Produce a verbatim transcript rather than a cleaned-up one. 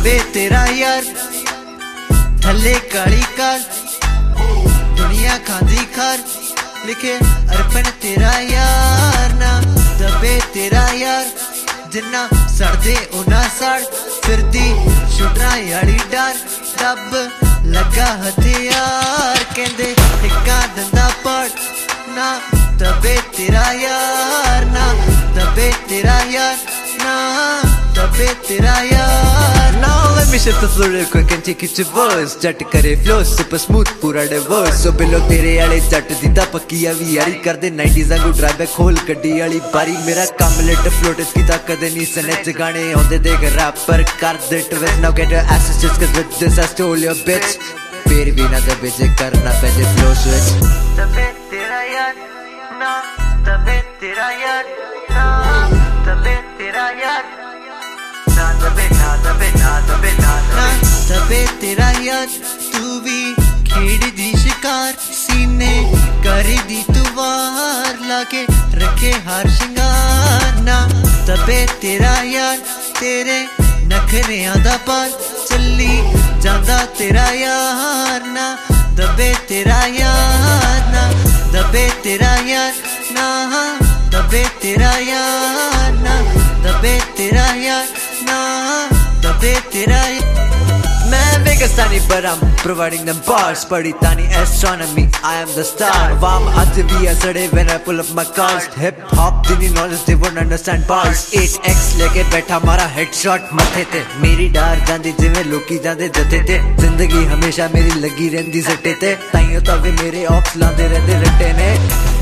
दबे तेरा यार थले काली कार दुनिया खांदी खार लिखे अर्पण तेरा यार ना दबे तेरा यार जिन्ना सड़दे उना सड़ फिरदी छुटना यारी डर दब लगा हथियार कहंदे टिक्का दंदा पड़ ना दबे तेरा यार ना दबे तेरा यार ना दबे तेरा यार. Now let me shift the flow real quick and take it to verse. जट करे flow super smooth पूरा diverse. So below तेरे आले जट दीदा पक्की आवी यारी कर दे नाइंटीज़ आंगू ड्राइव बैक खोल गड्डी आली बारी मेरा काम लेट फ्लोट इसकी ताकत नहीं सनेच गाने आंदे देख रैपर कर दे twist. Now get your asses just cause with this I stole your bitch. फिर भी ना दबे जे करना पेजे flow switch. दबे तेरा यार ना दबे तेरा यार ना दबे तेरा यार ना दबे ना दबे ना दबे ना दबे तेरा यार तू भी खेड़ दी शिकार सीने कर दी तू वार लाके रखे हार शिंगार ना दबे तेरा यार तेरे नखरियां दा पार चली जांदा तेरा यार ना दबे तेरा यार ना दबे तेरा यार ना दबे तेरा यार ना दबे तेरा यार ना दबे तेरा मैं Vegasani but I'm providing them bars Padi tani astronomy I am the star Vam atvi asade when I pull up my cars Hip hop dini knowledge they won't understand bars eight x leke baitha mara headshot mathe te meri dar jandi jive loki jande jate te zindagi hamesha meri lagi rendi sette te taiyo tave mere ops lande rehde ratte ne